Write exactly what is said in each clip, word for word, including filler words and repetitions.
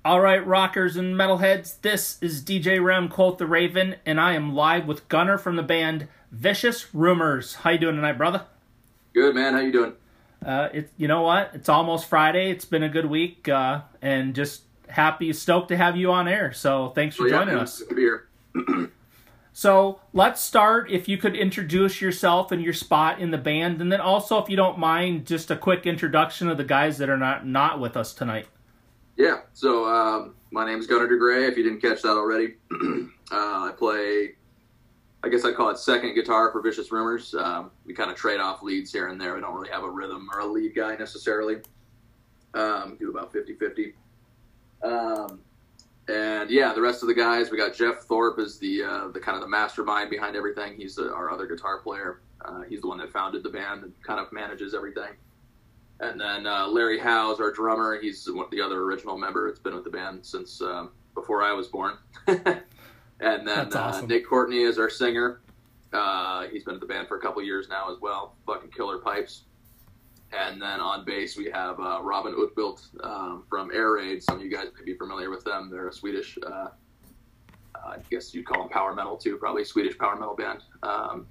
All right, rockers and metalheads, this is D J Rem, quote the Raven, and I am live with Gunner from the band Vicious Rumors. How you doing tonight, brother? Good, man. How you doing? Uh, it, you know what? It's almost Friday. It's been a good week, uh, and just happy, stoked to have you on air. So thanks for oh, yeah, joining man. us. Good to be here. So let's start. If you could introduce yourself and your spot in the band, and then also, if you don't mind, just a quick introduction of the guys that are not not with us tonight. Yeah. So um, my name's Gunnar DeGray. If you didn't catch that already, uh, I play. I guess I'd call it second guitar for Vicious Rumors. Um, we kind of trade off leads here and there. We don't really have a rhythm or a lead guy necessarily. Um, do about fifty-fifty. Um, and yeah, the rest of the guys, we got Jeff Thorpe is the uh, the kind of the mastermind behind everything. He's the, our other guitar player. Uh, he's the one that founded the band and kind of manages everything. And then uh, Larry Howes, our drummer, he's the other original member. It's been with the band since um, before I was born. And then awesome. uh, Nick Courtney is our singer. Uh, he's been in the band for a couple years now as well. Fucking killer pipes. And then on bass we have uh, Robin Utbilt um, from Air Raid. Some of you guys may be familiar with them. They're a Swedish, uh, uh, I guess you'd call them power metal too, probably Swedish power metal band. Um,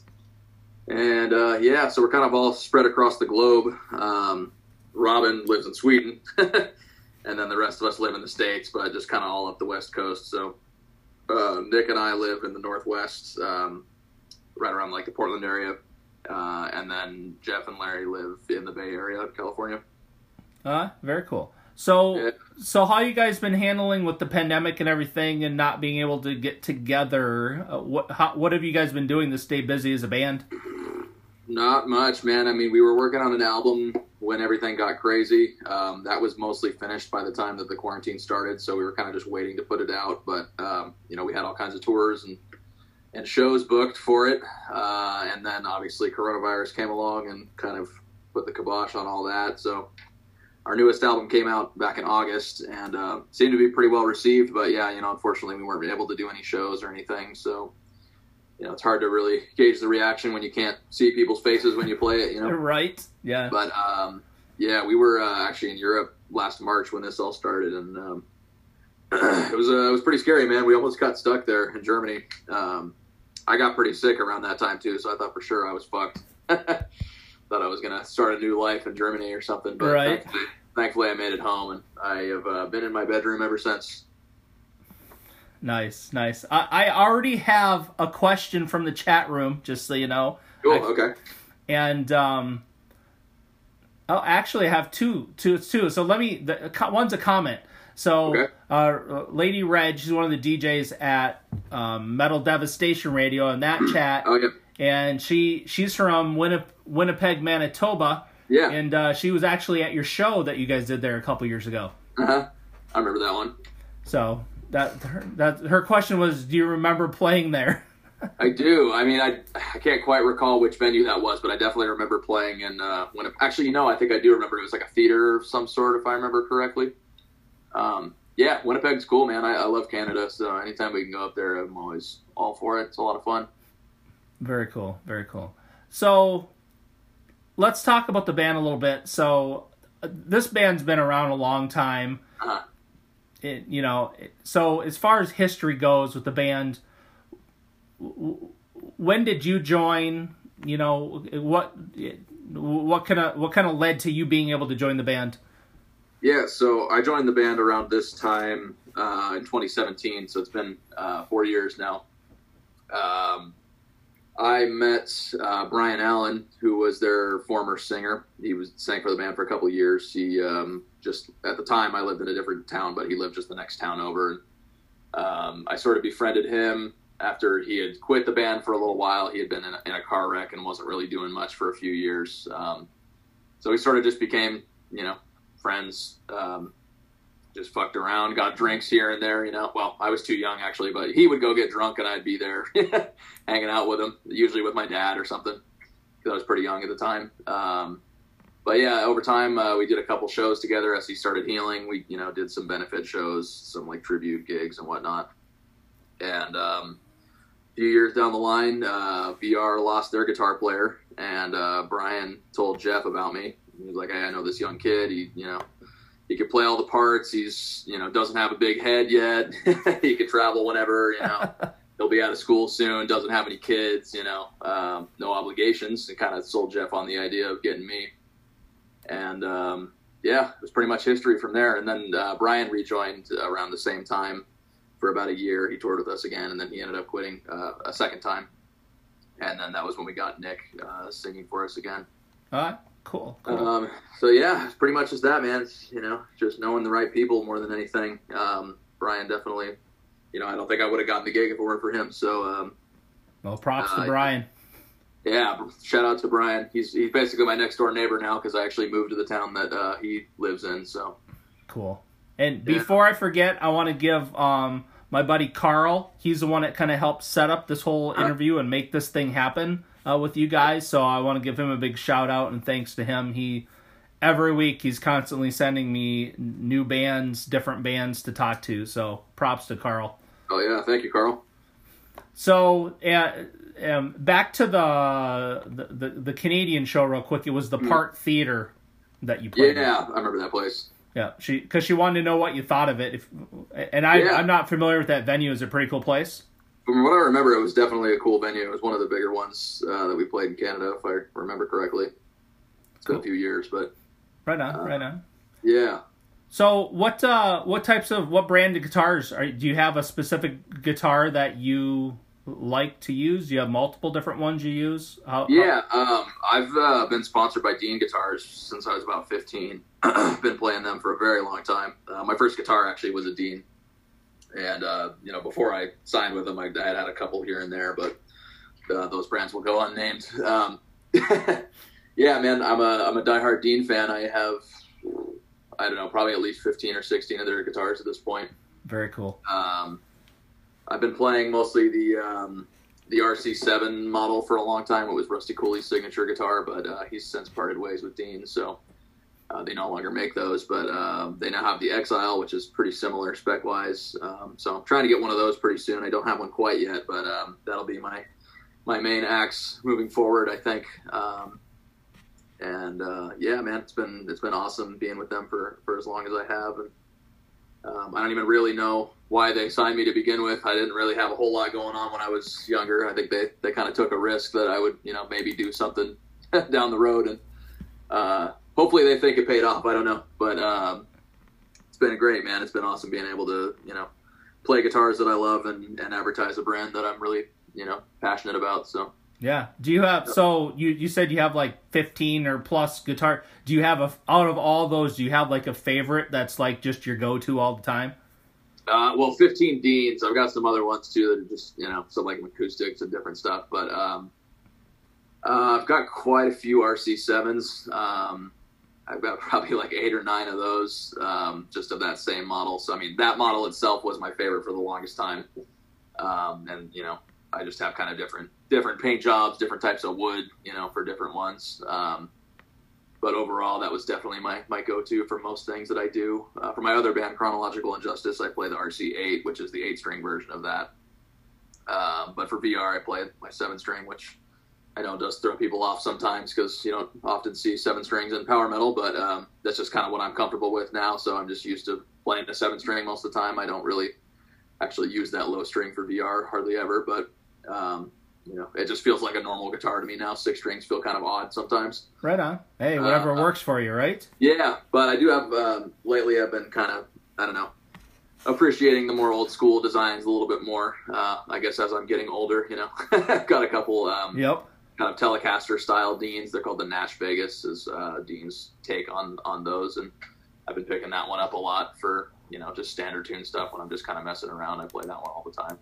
and uh, yeah, so we're kind of all spread across the globe. Um, Robin lives in Sweden, and then the rest of us live in the States, but just kind of all up the West Coast. So uh, Nick and I live in the Northwest, um, right around like the Portland area. Uh, and then Jeff and Larry live in the Bay Area of California. Uh, very cool. So, Yeah. so how you guys been handling with the pandemic and everything, and not being able to get together? Uh, what how, what have you guys been doing to stay busy as a band? Not much, man. I mean, we were working on an album when everything got crazy. Um, that was mostly finished by the time that the quarantine started, so we were kind of just waiting to put it out. But, um, you know, we had all kinds of tours and and shows booked for it. Uh, and then obviously coronavirus came along and kind of put the kibosh on all that. So our newest album came out back in August and uh, seemed to be pretty well received. But yeah, you know, unfortunately we weren't able to do any shows or anything. So, you know, it's hard to really gauge the reaction when you can't see people's faces when you play it, you know? Right. Yeah. But um, yeah, we were uh, actually in Europe last March when this all started. And um, it was uh, it was pretty scary, man. We almost got stuck there in Germany. Um, I got pretty sick around that time too, so I thought for sure I was fucked. Thought I was gonna start a new life in Germany or something, but right. thankfully, thankfully I made it home, and I have uh, been in my bedroom ever since. Nice, nice. I, I already have a question from the chat room, just so you know. Cool. I, okay. And um, oh, actually, I have two, two, two. So let me. The, one's a comment. So, Okay. uh, Lady Reg, she's one of the D Js at um, Metal Devastation Radio in that chat. Oh, yeah. And she she's from Winnip- Winnipeg, Manitoba. Yeah. And uh, she was actually at your show that you guys did there a couple years ago. Uh-huh. I remember that one. So that her, that her question was, do you remember playing there? I do. I mean, I I can't quite recall which venue that was, but I definitely remember playing in uh, Winnipeg. Actually, you know, I think I do remember. It was like a theater of some sort, if I remember correctly. Um, yeah, Winnipeg's cool, man. I, I love Canada, so anytime we can go up there, I'm always all for it. It's a lot of fun. Very cool, very cool. So, let's talk about the band a little bit. So, uh, this band's been around a long time. Uh-huh. It, you know, it, so as far as history goes with the band, w- when did you join? You know, what what kind of what kind of led to you being able to join the band? Yeah, so I joined the band around this time uh, in twenty seventeen, so it's been uh, four years now. Um, I met uh, Brian Allen, who was their former singer. He was sang for the band for a couple of years. He um, just, at the time, I lived in a different town, but he lived just the next town over. Um, I sort of befriended him after he had quit the band for a little while. He had been in a, in a car wreck and wasn't really doing much for a few years. Um, so we sort of just became, you know, friends, um, just fucked around, got drinks here and there, you know. Well, I was too young, actually, but he would go get drunk and I'd be there hanging out with him, usually with my dad or something, because I was pretty young at the time. Um, but, yeah, over time, uh, we did a couple shows together as he started healing. We, you know, did some benefit shows, some, like, tribute gigs and whatnot. And um, a few years down the line, uh, V R lost their guitar player, and uh, Brian told Jeff about me. He was like, hey, I know this young kid. He, you know, he can play all the parts. He's, you know, doesn't have a big head yet. He can travel whenever, you know. He'll be out of school soon, doesn't have any kids, you know, um, no obligations, and kind of sold Jeff on the idea of getting me. And, um, yeah, it was pretty much history from there. And then uh, Brian rejoined around the same time for about a year. He toured with us again, and then he ended up quitting uh, a second time. And then that was when we got Nick uh, singing for us again. All right, cool. cool. Um, so, yeah, it's pretty much just that, man. It's, you know, just knowing the right people more than anything. Um, Brian definitely... You know, I don't think I would have gotten the gig if it weren't for him. So, um, well, props uh, to Brian. Yeah, shout out to Brian. He's he's basically my next door neighbor now because I actually moved to the town that uh, he lives in. So cool. And before yeah. I forget, I want to give um, my buddy Carl. He's the one that kind of helped set up this whole interview and make this thing happen uh, with you guys. So I want to give him a big shout out and thanks to him. He every week he's constantly sending me new bands, different bands to talk to. So props to Carl. Oh, yeah. Thank you, Carl. So, uh, um, back to the, the, the the Canadian show real quick. It was the Part Theater that you played. Yeah, with. I remember that place. Yeah, she because she wanted to know what you thought of it. If, and I, yeah. I'm not familiar with that venue. Is it a pretty cool place? From what I remember, it was definitely a cool venue. It was one of the bigger ones uh, that we played in Canada, if I remember correctly. It's been cool. a few years, but... Right on, uh, right on. Yeah. So what uh, what types of, what brand of guitars, are, do you have a specific guitar that you like to use? Do you have multiple different ones you use? How, yeah, how... Um, I've uh, been sponsored by Dean Guitars since I was about fifteen. I've been playing them for a very long time. Uh, my first guitar actually was a Dean. And, uh, you know, before I signed with them, I, I had had a couple here and there, but uh, those brands will go unnamed. Um, yeah, man, I'm a, I'm a diehard Dean fan. I have... I don't know, probably at least fifteen or sixteen of their guitars at this point. Very cool. Um, I've been playing mostly the um, the R C seven model for a long time. It was Rusty Cooley's signature guitar, but uh, he's since parted ways with Dean, so uh, they no longer make those. But uh, they now have the Exile, which is pretty similar spec-wise. Um, so I'm trying to get one of those pretty soon. I don't have one quite yet, but um, that'll be my my main axe moving forward, I think. Um, And, uh, yeah, man, it's been, it's been awesome being with them for, for as long as I have. And, um, I don't even really know why they signed me to begin with. I didn't really have a whole lot going on when I was younger. I think they, they kind of took a risk that I would, you know, maybe do something down the road. And, uh, hopefully they think it paid off. I don't know, but, um, it's been great, man. It's been awesome being able to, you know, play guitars that I love and, and advertise a brand that I'm really, you know, passionate about. So. Yeah. Do you have, so you, you said you have like fifteen or plus guitar. Do you have a, out of all those, do you have like a favorite that's like just your go-to all the time? Uh, well, fifteen Deans. I've got some other ones too that are just, you know, some like acoustics and different stuff. But um, uh, I've got quite a few R C sevens. Um, I've got probably like eight or nine of those um, just of that same model. So, I mean, that model itself was my favorite for the longest time. Um, and, you know, I just have kind of different different paint jobs, different types of wood, you know, for different ones. Um, but overall, that was definitely my, my go-to for most things that I do. Uh, for my other band, Chronological Injustice, I play the R C eight, which is the eight-string version of that. Um, but for V R, I play my seven-string, which I know does throw people off sometimes because you don't often see seven strings in power metal, but um, that's just kind of what I'm comfortable with now, so I'm just used to playing the seven-string most of the time. I don't really actually use that low string for V R, hardly ever, but... Um, you know, it just feels like a normal guitar to me now. Six strings feel kind of odd sometimes. Right on. Hey, whatever uh, works for you, right? Yeah, but I do have, um, lately I've been kind of, I don't know, appreciating the more old school designs a little bit more. Uh, I guess as I'm getting older, you know, got a couple, um, yep. kind of Telecaster style Deans. They're called the Nash Vegas is, uh, Dean's take on, on those. And I've been picking that one up a lot for, you know, just standard tune stuff when I'm just kind of messing around. I play that one all the time.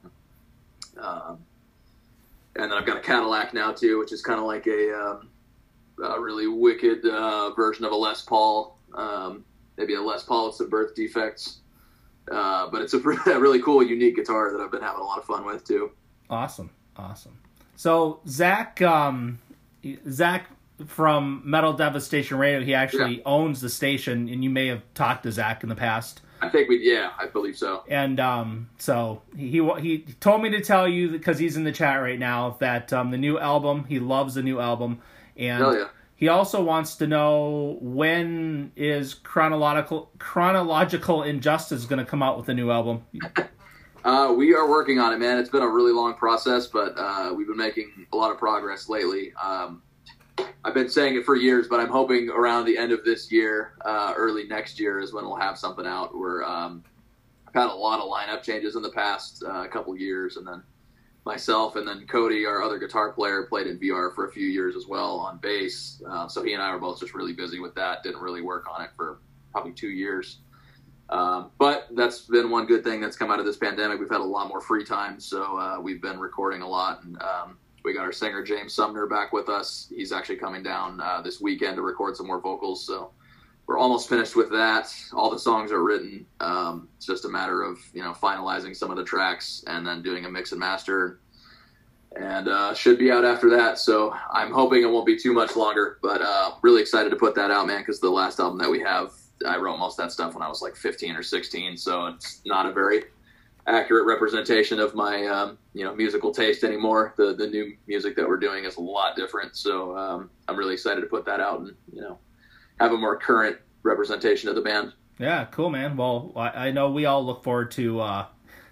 Um, And then I've got a Cadillac now, too, which is kind of like a, um, a really wicked uh, version of a Les Paul. Um, maybe a Les Paul with some birth defects. Uh, but it's a, a really cool, unique guitar that I've been having a lot of fun with, too. Awesome. Awesome. So, Zach, um, Zach from Metal Devastation Radio, he actually yeah. owns the station, and you may have talked to Zach in the past. I think we, yeah, I believe so. And um, so he he told me to tell you, because he's in the chat right now, that um, the new album, he loves the new album, and Hell yeah. he also wants to know when is chronological chronological Injustice going to come out with a new album. Uh, we are working on it, man. It's been a really long process, but uh, we've been making a lot of progress lately. Um, I've been saying it for years, but I'm hoping around the end of this year, uh, early next year is when we'll have something out. We're um, I've had a lot of lineup changes in the past uh, couple years, and then myself and then Cody, our other guitar player, played in V R for a few years as well on bass. Uh, so he and I were both just really busy with that. Didn't really work on it for probably two years. Um, but that's been one good thing that's come out of this pandemic. We've had a lot more free time, so uh, we've been recording a lot. And um, we got our singer James Sumner back with us. He's actually coming down uh, this weekend to record some more vocals. So we're almost finished with that. All the songs are written. Um, it's just a matter of, you know, finalizing some of the tracks and then doing a mix and master. And uh, should be out after that. So I'm hoping it won't be too much longer. But uh, really excited to put that out, man, because the last album that we have, I wrote most of that stuff when I was like fifteen or sixteen. So it's not a very accurate representation of my, um, you know, musical taste anymore. The the new music that we're doing is a lot different. So um, I'm really excited to put that out and, you know, have a more current representation of the band. Yeah, cool, man. Well, I, I know we all look forward to uh,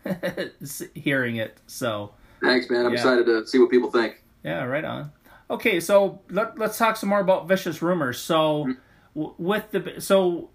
hearing it. So thanks, man. I'm yeah. excited to see what people think. Yeah, right on. Okay, so let, let's talk some more about Vicious Rumors. So mm-hmm. w- with the so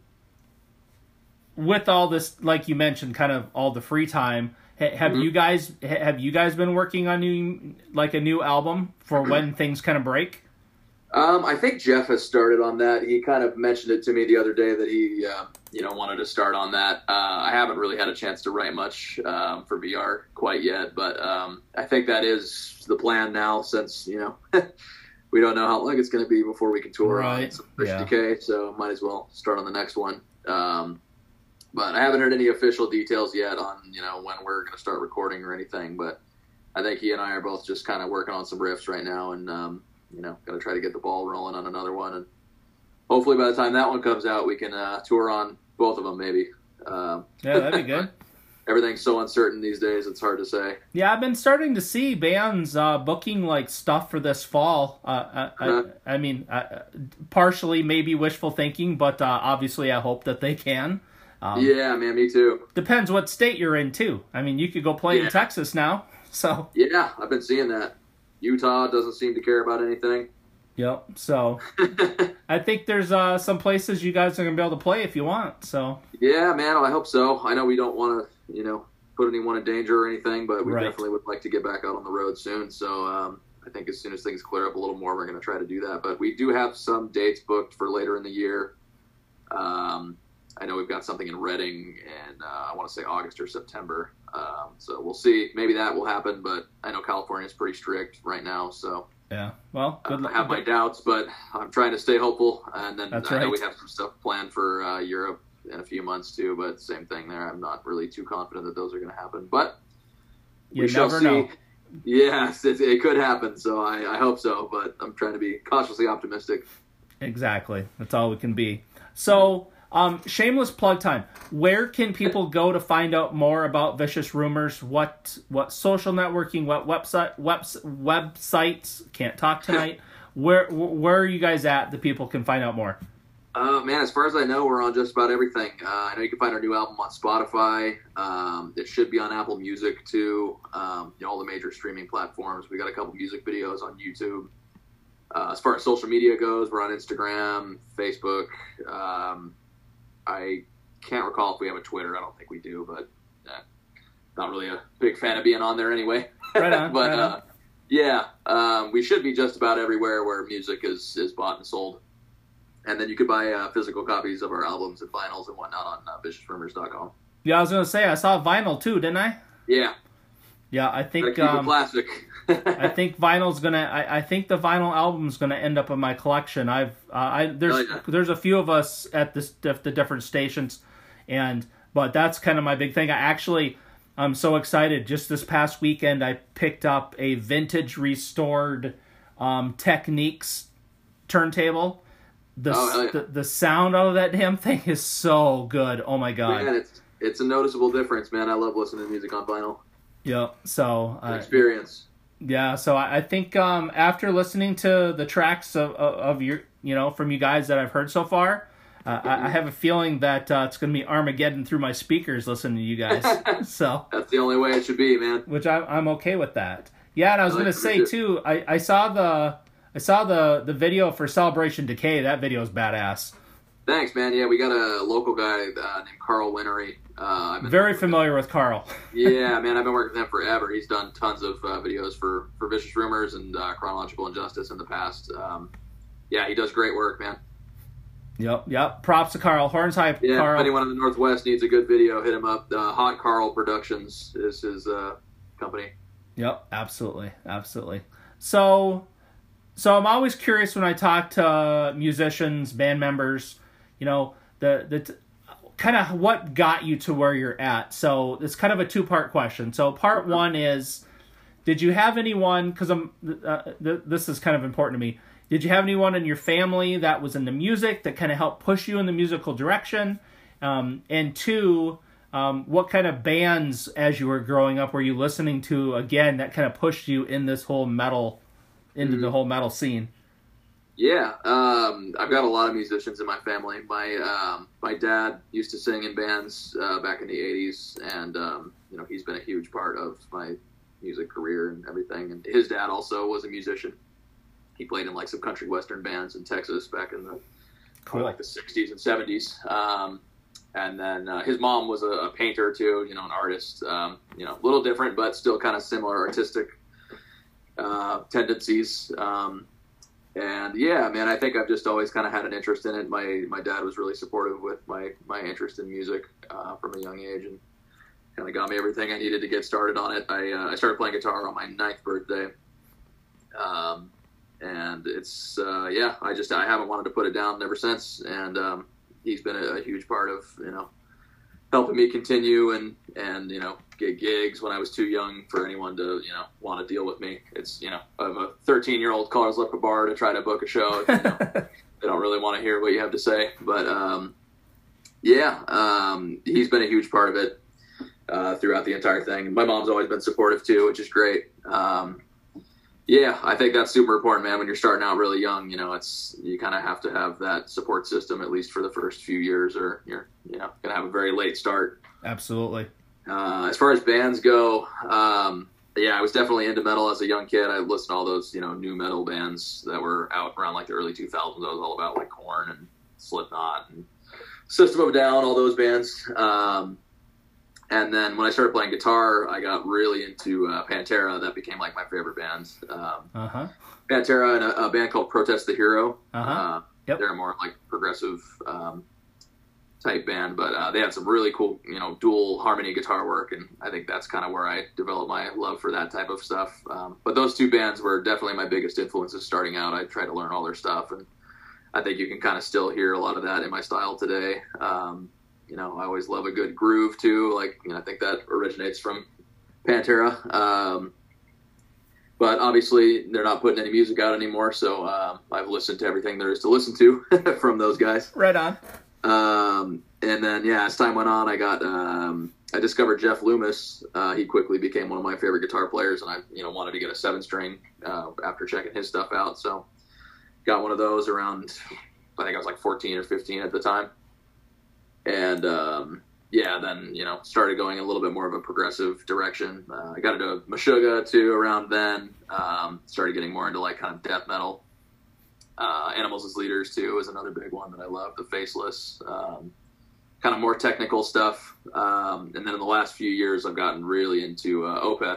with all this, like you mentioned, kind of all the free time, ha- have mm-hmm. you guys have you guys been working on new like a new album for mm-hmm. when things kind of break? Um, I think Jeff has started on that. He kind of mentioned it to me the other day that he, uh, you know, wanted to start on that. Uh, I haven't really had a chance to write much um, for V R quite yet, but um, I think that is the plan now since, you know, we don't know how long it's going to be before we can tour right. on some Fish Decay, so might as well start on the next one. Um, but I haven't heard any official details yet on, you know, when we're going to start recording or anything, but I think he and I are both just kind of working on some riffs right now and, um, you know, going to try to get the ball rolling on another one. And hopefully by the time that one comes out, we can uh, tour on both of them maybe. Um, yeah, that'd be good. Everything's so uncertain these days, it's hard to say. Yeah, I've been starting to see bands uh, booking, like, stuff for this fall. Uh, I, uh-huh. I, I mean, uh, partially maybe wishful thinking, but uh, obviously I hope that they can. Um, yeah, man, me too. Depends what state you're in, too. I mean, you could go play yeah. in Texas now, so. Yeah, I've been seeing that. Utah doesn't seem to care about anything. Yep, so I think there's uh, some places you guys are going to be able to play if you want, so. Yeah, man, I hope so. I know we don't want to, you know, put anyone in danger or anything, but we right. definitely would like to get back out on the road soon. So um, I think as soon as things clear up a little more, we're going to try to do that. But we do have some dates booked for later in the year. Um, I know we've got something in Reading, and uh, I want to say August or September. Um, so we'll see. Maybe that will happen, but I know California is pretty strict right now. So yeah, well, good uh, luck. I have my doubts, but I'm trying to stay hopeful. And then That's I right. know we have some stuff planned for uh, Europe in a few months too. But same thing there. I'm not really too confident that those are going to happen, but you we shall never see. know. Yes, it, it could happen. So I, I hope so, but I'm trying to be cautiously optimistic. Exactly. That's all we can be. So. Um, shameless plug time. Where can people go to find out more about Vicious Rumors? What what social networking? What website? Webs, websites? Can't talk tonight. Where where are you guys at that people can find out more? Uh, man, as far as I know, we're on just about everything. Uh, I know you can find our new album on Spotify. Um, it should be on Apple Music too. Um, you know, all the major streaming platforms. We got a couple music videos on YouTube. Uh, as far as social media goes, we're on Instagram, Facebook. Um, I can't recall if we have a Twitter. I don't think we do, but uh, not really a big fan of being on there anyway. Right on. but right uh, on. yeah, um, we should be just about everywhere where music is, is bought and sold. And then you could buy uh, physical copies of our albums and vinyls and whatnot on uh, vicious rumors dot com. Yeah, I was going to say, I saw vinyl too, didn't I? Yeah. Yeah, I think... Keep um, it classic. I think vinyl's gonna. I, I think the vinyl album's gonna end up in my collection. I've. Uh, I there's oh, yeah. there's a few of us at this the different stations, and but that's kind of my big thing. I actually, I'm so excited. Just this past weekend, I picked up a vintage restored um, Techniques turntable. The, oh, yeah. the the sound out of that damn thing is so good. Oh my god! Man, it's it's a noticeable difference, man. I love listening to music on vinyl. Yep. So uh, experience. Yeah, so I, I think um, after listening to the tracks of, of, of your, you know, from you guys that I've heard so far, uh, I, I have a feeling that uh, it's going to be Armageddon through my speakers listening to you guys. So that's the only way it should be, man. Which I, I'm okay with that. Yeah, and I was I like going to say too, I, I saw the I saw the the video for Celebration Decay. That video is badass. Thanks, man. Yeah, we got a local guy uh, named Carl Winnery. Uh, Very familiar with Carl. Yeah, man, I've been working with him forever. He's done tons of uh, videos for, for Vicious Rumors and uh, Chronological Injustice in the past. Um, yeah, he does great work, man. Yep, yep. Props to Carl. Horns high, yeah, Carl. If anyone in the Northwest needs a good video, hit him up. Uh, Hot Carl Productions is his uh, company. Yep, absolutely, absolutely. So, so I'm always curious when I talk to musicians, band members, you know, the the kind of what got you to where you're at. So it's kind of a two part question. So part one is, did you have anyone? Because I'm uh, th- this is kind of important to me. Did you have anyone in your family that was into music that kind of helped push you in the musical direction? Um, and two, um, what kind of bands as you were growing up were you listening to again that kind of pushed you in this whole metal, into mm-hmm. the whole metal scene? Yeah, um, I've got a lot of musicians in my family. My um, my dad used to sing in bands uh, back in the eighties, and um, you know he's been a huge part of my music career and everything. And his dad also was a musician. He played in like some country western bands in Texas back in the cool. like the sixties and seventies. Um, and then uh, his mom was a, a painter too, you know, an artist. Um, you know, a little different, but still kind of similar artistic uh, tendencies. Um, And yeah, man, I think I've just always kind of had an interest in it. My my dad was really supportive with my, my interest in music uh, from a young age, and kind of got me everything I needed to get started on it. I uh, I started playing guitar on my ninth birthday, um, and it's uh, yeah, I just I haven't wanted to put it down ever since. And um, he's been a, a huge part of you know helping me continue and and you know get gigs when I was too young for anyone to you know want to deal with me. It's you know I'm a thirteen year old calls up a bar to try to book a show. You know, they don't really want to hear what you have to say, but um, yeah, um, he's been a huge part of it uh, throughout the entire thing. My mom's always been supportive too, which is great. Um, yeah, I think that's super important, man. When you're starting out really young, you know, it's you kind of have to have that support system at least for the first few years, or you're you know gonna have a very late start. Absolutely. Uh, as far as bands go, um, yeah, I was definitely into metal as a young kid. I listened to all those, you know, new metal bands that were out around like the early two thousands. I was all about like Korn and Slipknot and System of a Down, all those bands. Um, and then when I started playing guitar, I got really into uh, Pantera. That became like my favorite band. Um, uh-huh. Pantera and a, a band called Protest the Hero. Uh-huh. Uh, yep. They're more like progressive um, type band, but uh, they had some really cool, you know, dual harmony guitar work, and I think that's kind of where I developed my love for that type of stuff. Um, but those two bands were definitely my biggest influences starting out. I tried to learn all their stuff, and I think you can kind of still hear a lot of that in my style today. Um, you know, I always love a good groove too. Like, you know, I think that originates from Pantera. Um, but obviously they're not putting any music out anymore, so um, I've listened to everything there is to listen to from those guys. Right on. Um, and then, yeah, as time went on, I got, um, I discovered Jeff Loomis. Uh, he quickly became one of my favorite guitar players, and I, you know, wanted to get a seven string, uh, after checking his stuff out. So got one of those around, I think I was like fourteen or fifteen at the time. And, um, yeah, then, you know, started going a little bit more of a progressive direction. Uh, I got into Meshuggah too around then. Um, started getting more into like kind of death metal. Uh, Animals as Leaders too is another big one that I love. The Faceless, um, kind of more technical stuff. Um, and then in the last few years, I've gotten really into uh, Opeth,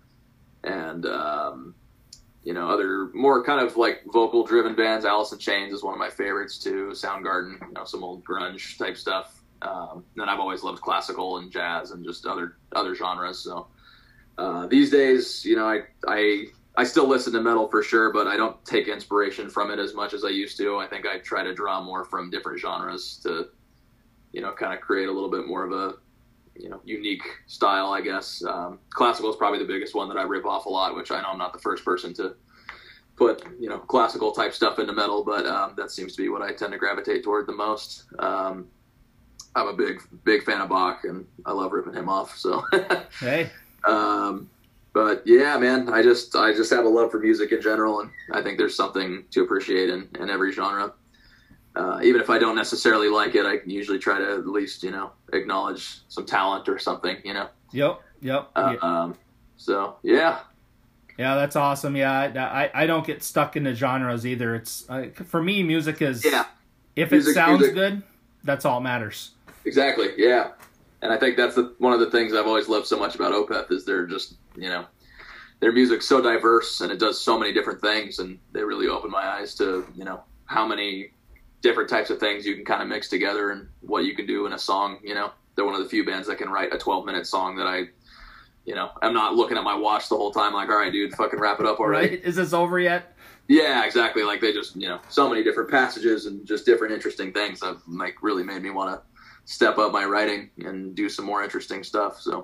and um, you know, other more kind of like vocal driven bands. Alice in Chains is one of my favorites too. Soundgarden, you know, some old grunge type stuff. Um, then I've always loved classical and jazz and just other other genres. So uh, these days, you know, I I. I still listen to metal for sure, but I don't take inspiration from it as much as I used to. I think I try to draw more from different genres to, you know, kind of create a little bit more of a, you know, unique style, I guess. Um, classical is probably the biggest one that I rip off a lot, which I know I'm not the first person to put, you know, classical type stuff into metal, but um, that seems to be what I tend to gravitate toward the most. Um, I'm a big, big fan of Bach, and I love ripping him off. So, hey. Um, But yeah, man, I just I just have a love for music in general, and I think there's something to appreciate in, in every genre. Uh, even if I don't necessarily like it, I can usually try to at least, you know, acknowledge some talent or something, you know. Yep, yep. Uh, yeah. Um, so yeah, yeah, that's awesome. Yeah, I, I I don't get stuck into genres either. It's uh, for me, music is yeah. If music, it sounds music. good, that's all that matters. Exactly. Yeah. And I think that's the, one of the things I've always loved so much about Opeth is they're just, you know, their music's so diverse and it does so many different things, and they really open my eyes to, you know, how many different types of things you can kind of mix together and what you can do in a song. You know, they're one of the few bands that can write a twelve minute song that I, you know, I'm not looking at my watch the whole time like, all right, dude, fucking wrap it up already. Right? Is this over yet? Yeah, exactly. Like they just, you know, so many different passages and just different interesting things that like really made me want to step up my writing and do some more interesting stuff. So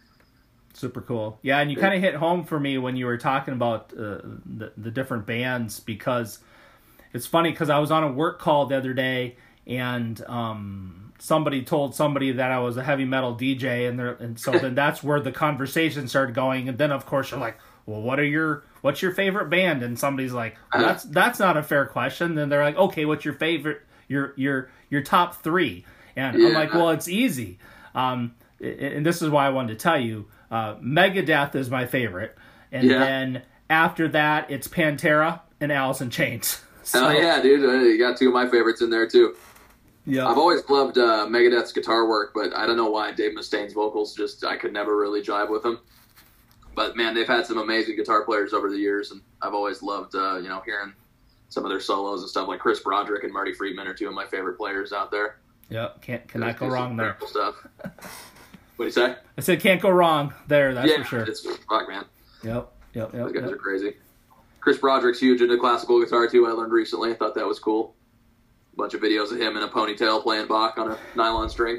super cool. Yeah, and you yeah. kind of hit home for me when you were talking about uh, the the different bands, because it's funny because I was on a work call the other day and um, somebody told somebody that I was a heavy metal D J, and there and so then that's where the conversation started going, and then of course you're like, well, what are your what's your favorite band? And somebody's like, well, that's that's not a fair question. Then they're like, okay, what's your favorite your your your top three? And yeah. I'm like, well, it's easy. Um, and this is why I wanted to tell you, uh, Megadeth is my favorite. And yeah. then after that, it's Pantera and Alice in Chains. So, oh, yeah, dude. You got two of my favorites in there, too. Yeah. I've always loved uh, Megadeth's guitar work, but I don't know why Dave Mustaine's vocals just, I could never really jive with them. But, man, they've had some amazing guitar players over the years, and I've always loved, uh, you know, hearing some of their solos and stuff. Like Chris Broderick and Marty Friedman are two of my favorite players out there. Yep, can't cannot go wrong there. Stuff. What do you say? I said can't go wrong there. That's yeah, for sure. It's fuck, man. Yep, yep, yep. Those guys yep. are crazy. Chris Broderick's huge into classical guitar too. I learned recently. I thought that was cool. A bunch of videos of him in a ponytail playing Bach on a nylon string.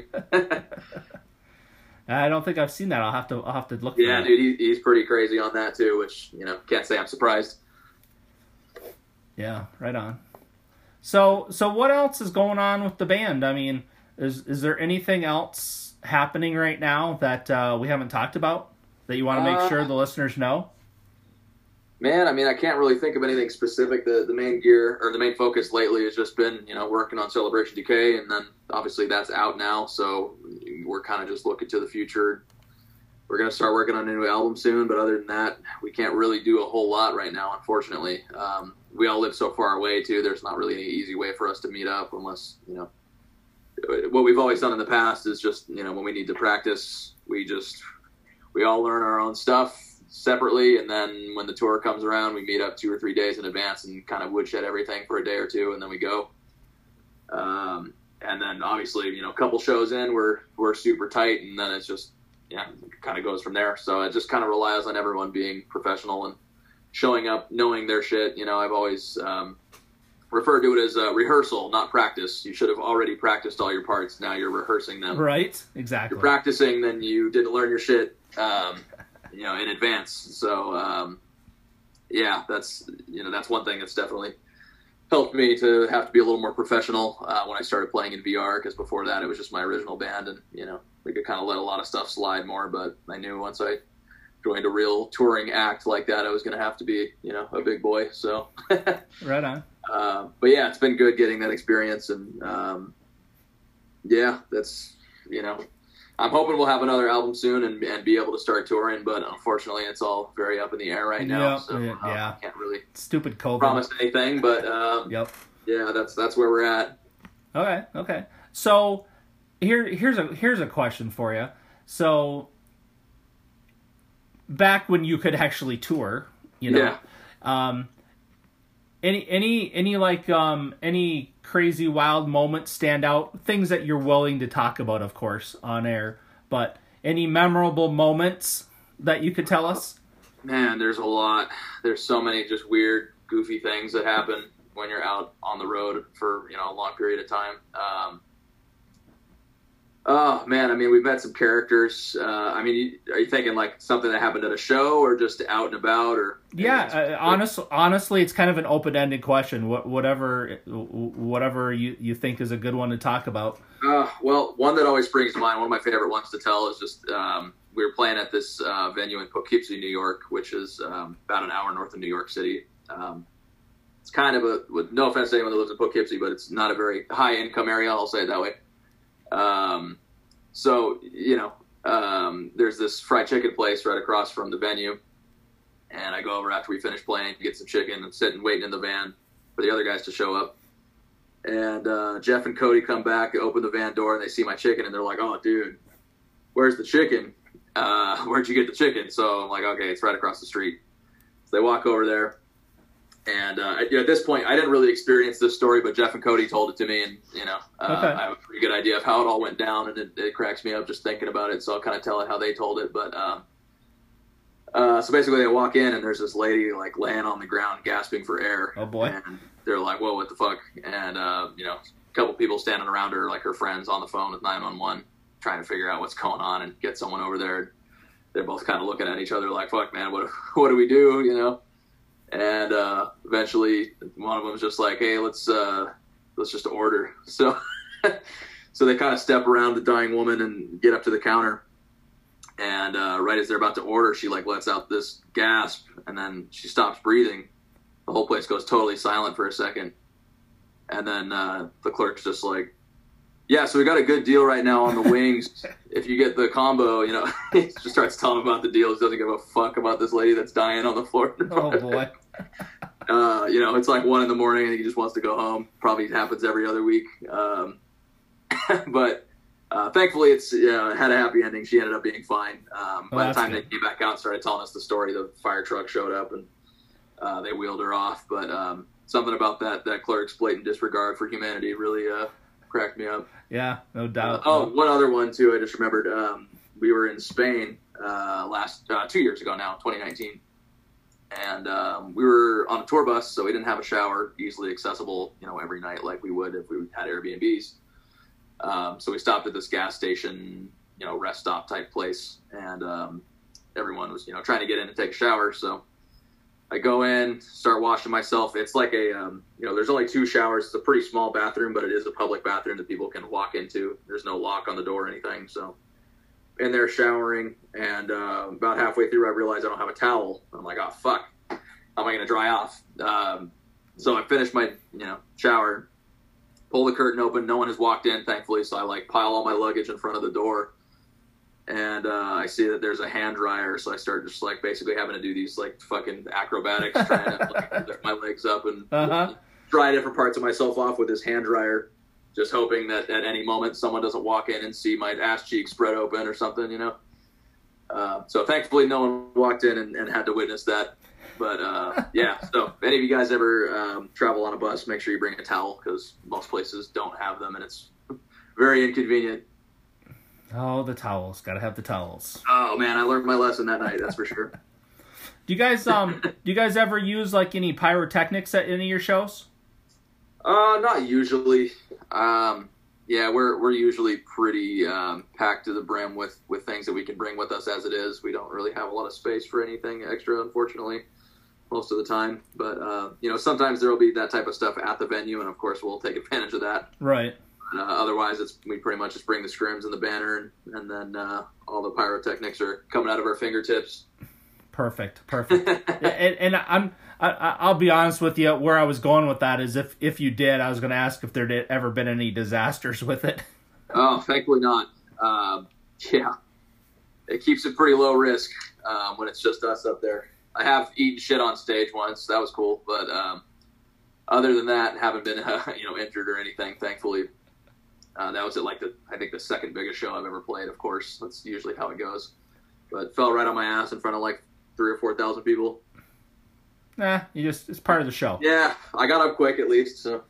I don't think I've seen that. I'll have to. I'll have to look. For yeah, that. dude, he, he's pretty crazy on that too. Which you know, can't say I'm surprised. Yeah, right on. So, so what else is going on with the band? I mean, is is there anything else happening right now that uh, we haven't talked about that you want to make uh, sure the listeners know? Man, I mean, I can't really think of anything specific. The the main gear or the main focus lately has just been, you know, working on Celebration Decay, and then obviously that's out now, so we're kind of just looking to the future. We're going to start working on a new album soon, but other than that, we can't really do a whole lot right now, unfortunately. Um, we all live so far away, too. There's not really any easy way for us to meet up unless, you know, what we've always done in the past is just, you know, when we need to practice, we just, we all learn our own stuff separately, and then when the tour comes around, we meet up two or three days in advance and kind of woodshed everything for a day or two, and then we go. Um, and then, obviously, you know, a couple shows in, we're we're super tight, and then it's just, yeah, it kind of goes from there. So it just kind of relies on everyone being professional and showing up, knowing their shit. You know, I've always um, referred to it as a rehearsal, not practice. You should have already practiced all your parts. Now you're rehearsing them. Right, exactly. You're practicing, then you didn't learn your shit, um, you know, in advance. So, um, yeah, that's, you know, that's one thing that's definitely helped me to have to be a little more professional uh, when I started playing in V R, because before that it was just my original band, and, you know, we could kind of let a lot of stuff slide more, but I knew once I joined a real touring act like that, I was going to have to be, you know, a big boy. So, right on. Uh, but yeah, it's been good getting that experience, and um, yeah, that's, you know, I'm hoping we'll have another album soon and, and be able to start touring, but unfortunately it's all very up in the air right now. Yep, so yeah, um, yeah. I can't really stupid COVID promise anything, but um, yep. yeah, that's that's where we're at. Okay, okay. So here here's a here's a question for you. So back when you could actually tour, you know, yeah. um, any any any like um any crazy wild moments stand out? Things that you're willing to talk about, of course, on air, but any memorable moments that you could tell us? Man, there's a lot. There's so many just weird, goofy things that happen when you're out on the road for, you know, a long period of time. Um, oh man, I mean, we've met some characters. Uh, I mean, are you thinking like something that happened at a show or just out and about, or? Yeah, uh, honestly, honestly, it's kind of an open-ended question. What, whatever, whatever you, you think is a good one to talk about. Uh, well, one that always springs to mind, one of my favorite ones to tell is just um, we were playing at this uh, venue in Poughkeepsie, New York, which is um, about an hour north of New York City. Um, it's kind of a, with no offense to anyone that lives in Poughkeepsie, but it's not a very high income area. I'll say it that way. Um, so, you know, um, there's this fried chicken place right across from the venue. And I go over after we finish playing, get some chicken, and sitting waiting in the van for the other guys to show up. And uh, Jeff and Cody come back, open the van door, and they see my chicken, and they're like, "Oh, dude, where's the chicken? Uh, where'd you get the chicken?" So I'm like, "Okay, it's right across the street." So they walk over there, and uh, you know, at this point, I didn't really experience this story, but Jeff and Cody told it to me, and you know, uh, okay. I have a pretty good idea of how it all went down, and it, it cracks me up just thinking about it. So I'll kind of tell it how they told it, but. Um, Uh, so basically, they walk in and there's this lady like laying on the ground, gasping for air. Oh boy! And they're like, "Whoa, what the fuck?" And uh, you know, a couple people standing around her, like her friends, on the phone with nine one one, trying to figure out what's going on and get someone over there. They're both kind of looking at each other like, "Fuck, man, what what do we do?" You know. And uh, eventually, one of them is just like, "Hey, let's uh, let's just order." So, so they kind of step around the dying woman and get up to the counter. And uh, right as they're about to order, she like lets out this gasp, and then she stops breathing. The whole place goes totally silent for a second, and then uh, the clerk's just like, "Yeah, so we got a good deal right now on the wings. If you get the combo, you know," he just starts telling them about the deal. He doesn't give a fuck about this lady that's dying on the floor. Oh boy! uh, you know, it's like one in the morning, and he just wants to go home. Probably happens every other week, um, but. Uh, thankfully, it's uh, had a happy ending. She ended up being fine. Um, oh, by the time good. they came back out and started telling us the story, the fire truck showed up and uh, they wheeled her off. But um, something about that that clerk's blatant disregard for humanity really uh, cracked me up. Yeah, no doubt. Uh, oh, one other one too. I just remembered. Um, we were in Spain uh, last uh, two years ago now, twenty nineteen, and um, we were on a tour bus, so we didn't have a shower easily accessible, you know, every night like we would if we had Airbnbs. Um, so we stopped at this gas station, you know, rest stop type place, and um, everyone was, you know, trying to get in and take a shower. So I go in, start washing myself. It's like a, um, you know, there's only two showers. It's a pretty small bathroom, but it is a public bathroom that people can walk into. There's no lock on the door or anything. So in there showering, and uh, about halfway through, I realized I don't have a towel. I'm like, oh, fuck. How am I going to dry off? Um, so I finished my, you know, shower. Pull the curtain open. No one has walked in, thankfully. So I like pile all my luggage in front of the door, and uh, I see that there's a hand dryer. So I start just like basically having to do these like fucking acrobatics, trying to like, lift my legs up and uh-huh. dry different parts of myself off with this hand dryer, just hoping that at any moment someone doesn't walk in and see my ass cheek spread open or something, you know. Uh, so thankfully, no one walked in and, and had to witness that. But, uh, yeah, so if any of you guys ever um, travel on a bus, make sure you bring a towel because most places don't have them, and it's very inconvenient. Oh, the towels. Got to have the towels. Oh, man, I learned my lesson that night, that's for sure. Do you guys um do you guys ever use, like, any pyrotechnics at any of your shows? Uh, not usually. Um, yeah, we're we're usually pretty um, packed to the brim with, with things that we can bring with us as it is. We don't really have a lot of space for anything extra, unfortunately. Most of the time, but uh, you know, sometimes there will be that type of stuff at the venue, and of course, we'll take advantage of that. Right. Uh, otherwise, it's we pretty much just bring the scrims and the banner, and, and then uh, all the pyrotechnics are coming out of our fingertips. Perfect, perfect. and, and I'm, I, I'll be honest with you. Where I was going with that is, if if you did, I was going to ask if there did ever been any disasters with it. Oh, thankfully not. Uh, yeah, it keeps it pretty low risk um, when it's just us up there. I have eaten shit on stage once. That was cool. But um, other than that, haven't been uh, you know injured or anything, thankfully. Uh, that was at like the I think the second biggest show I've ever played, of course. That's usually how it goes. But fell right on my ass in front of like three or four thousand people. Nah, you just it's part of the show. Yeah, I got up quick at least, so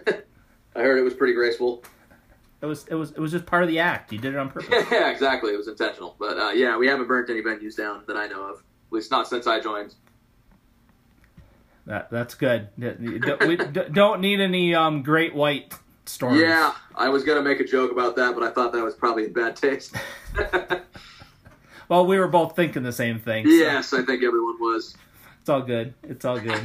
I heard it was pretty graceful. It was it was it was just part of the act. You did it on purpose. Yeah, exactly. It was intentional. But uh, yeah, we haven't burnt any venues down that I know of. At least not since I joined. That that's good. We don't need any um, great white stories. Yeah, I was gonna make a joke about that, but I thought that was probably in bad taste. Well, we were both thinking the same thing. So. Yes, I think everyone was. It's all good. It's all good.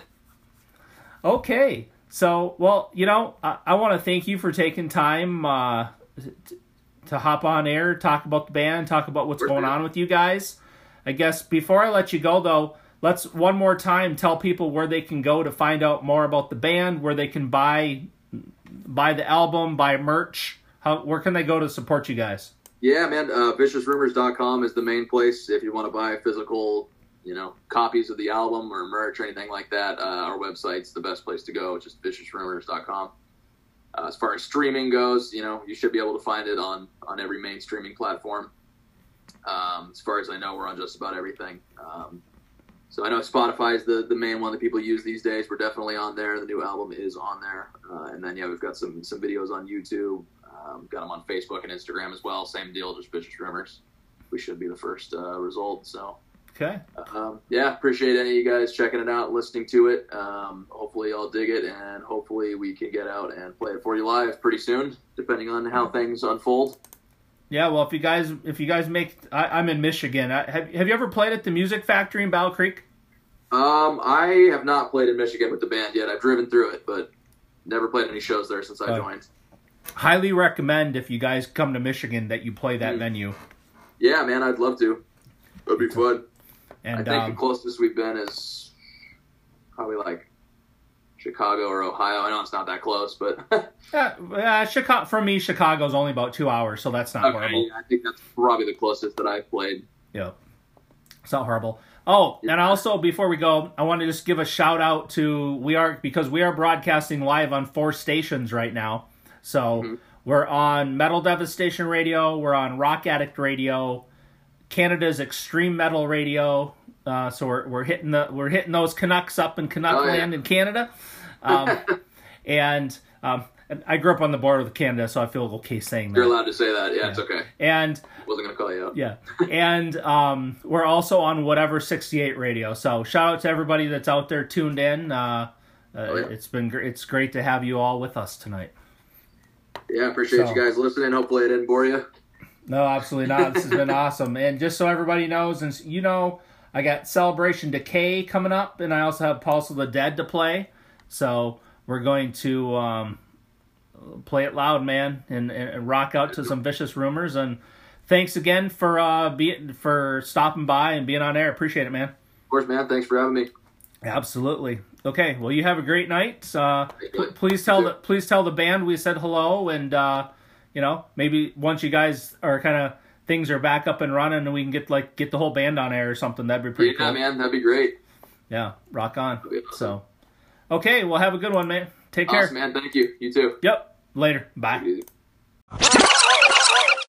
Okay, so well, you know, I, I want to thank you for taking time uh, t- to hop on air, talk about the band, talk about what's going on with you guys. I guess before I let you go, though, let's one more time tell people where they can go to find out more about the band, where they can buy buy the album, buy merch. How where can they go to support you guys? Yeah, man. Uh, vicious rumors dot com is the main place if you want to buy physical, you know, copies of the album or merch or anything like that. Uh, our website's the best place to go. It's just vicious rumors dot com. Uh, as far as streaming goes, you know, you should be able to find it on, on every main streaming platform. Um, as far as I know, we're on just about everything. Um, so I know Spotify is the, the main one that people use these days. We're definitely on there. The new album is on there. Uh, and then, yeah, we've got some, some videos on YouTube. Um, got them on Facebook and Instagram as well. Same deal, just Vicious Rumors. We should be the first uh, result. So, okay. Um, yeah, appreciate any of you guys checking it out, listening to it. Um, hopefully y'all dig it, and hopefully we can get out and play it for you live pretty soon, depending on how things unfold. Yeah, well, if you guys if you guys make, I, I'm in Michigan. I, have have you ever played at the Music Factory in Battle Creek? Um, I have not played in Michigan with the band yet. I've driven through it, but never played any shows there since I uh, joined. Highly recommend if you guys come to Michigan that you play that mm. venue. Yeah, man, I'd love to. It'd be fun. And I think um, the closest we've been is probably like Chicago or Ohio. I know it's not that close, but uh, uh, Chicago for me, Chicago's only about two hours, so that's not okay, horrible. Yeah, I think that's probably the closest that I've played. Yeah, it's not horrible. Oh, yeah. And also before we go, I want to just give a shout out to we are because we are broadcasting live on four stations right now. So mm-hmm. we're on Metal Devastation Radio, we're on Rock Addict Radio, Canada's Extreme Metal Radio. Uh, so we're we're hitting the we're hitting those Canucks up in Canuck oh, yeah. land in Canada, um, and um, I grew up on the border with Canada, so I feel okay saying that. You're allowed to say that, yeah, yeah. It's okay. And I wasn't gonna call you out. Yeah, and um, we're also on Whatever sixty-eight Radio. So shout out to everybody that's out there tuned in. Uh, uh, oh, yeah. It's been gr- it's great to have you all with us tonight. Yeah, appreciate so, you guys listening. Hopefully I didn't bore you. No, absolutely not. This has been awesome. And just so everybody knows, and you know, I got Celebration Decay coming up, and I also have Pulse of the Dead to play. So we're going to um, play it loud, man, and, and rock out to some Vicious Rumors. And thanks again for uh, being for stopping by and being on air. Appreciate it, man. Of course, man. Thanks for having me. Absolutely. Okay. Well, you have a great night. Uh, p- please tell the please tell the band we said hello, and uh, you know, maybe once you guys are kind of things are back up and running, and we can get like get the whole band on air or something. That'd be pretty yeah, cool. Yeah, man. That'd be great. Yeah. Rock on. Awesome. So, okay. Well, have a good one, man. Take awesome, care, man. Thank you. You too. Yep. Later. Bye.